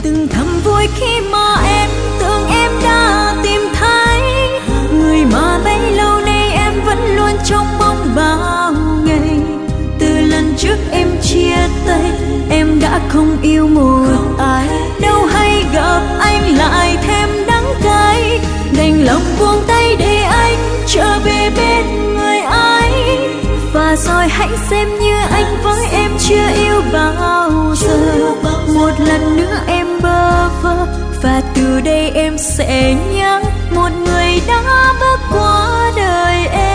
từng thầm vui khi mà em tưởng em đã tìm thấy người mà bấy lâu nay em vẫn luôn trông mong bao ngày. Từ lần trước em chia tay, em đã không yêu một ai, đâu hay gặp anh lại thêm đắng cay. Đành lòng buông tay để anh trở về bên người ấy, và rồi hãy xem như anh với em chưa yêu bao giờ. Một lần nữa em bơ vơ, và từ đây em sẽ nhớ một người đã bước qua đời em.